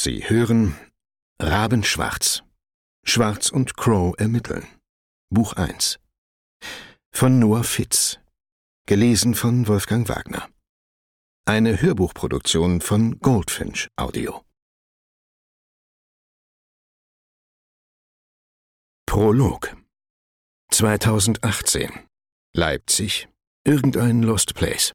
Sie hören Rabenschwarz. Schwarz und Crow ermitteln. Buch 1. Von Noah Fitz. Gelesen von Wolfgang Wagner. Eine Hörbuchproduktion von Goldfinch Audio. Prolog. 2018. Leipzig. Irgendein Lost Place.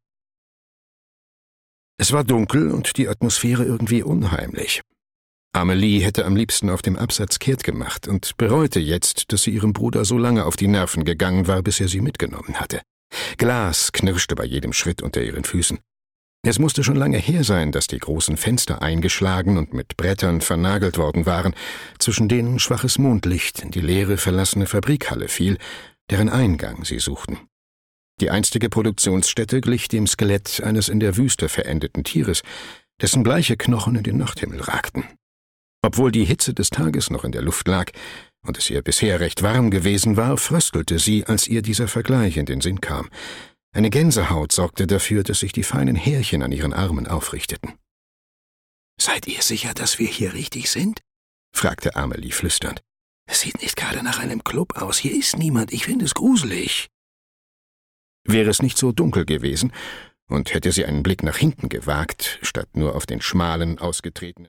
Es war dunkel und die Atmosphäre irgendwie unheimlich. Amelie hätte am liebsten auf dem Absatz kehrt gemacht und bereute jetzt, dass sie ihrem Bruder so lange auf die Nerven gegangen war, bis er sie mitgenommen hatte. Glas knirschte bei jedem Schritt unter ihren Füßen. Es musste schon lange her sein, dass die großen Fenster eingeschlagen und mit Brettern vernagelt worden waren, zwischen denen schwaches Mondlicht in die leere, verlassene Fabrikhalle fiel, deren Eingang sie suchten. Die einstige Produktionsstätte glich dem Skelett eines in der Wüste verendeten Tieres, dessen bleiche Knochen in den Nachthimmel ragten. Obwohl die Hitze des Tages noch in der Luft lag und es ihr bisher recht warm gewesen war, fröstelte sie, als ihr dieser Vergleich in den Sinn kam. Eine Gänsehaut sorgte dafür, dass sich die feinen Härchen an ihren Armen aufrichteten. »Seid ihr sicher, dass wir hier richtig sind?« fragte Amelie flüsternd. »Es sieht nicht gerade nach einem Club aus. Hier ist niemand. Ich finde es gruselig.« Wäre es nicht so dunkel gewesen und hätte sie einen Blick nach hinten gewagt, statt nur auf den schmalen, ausgetretenen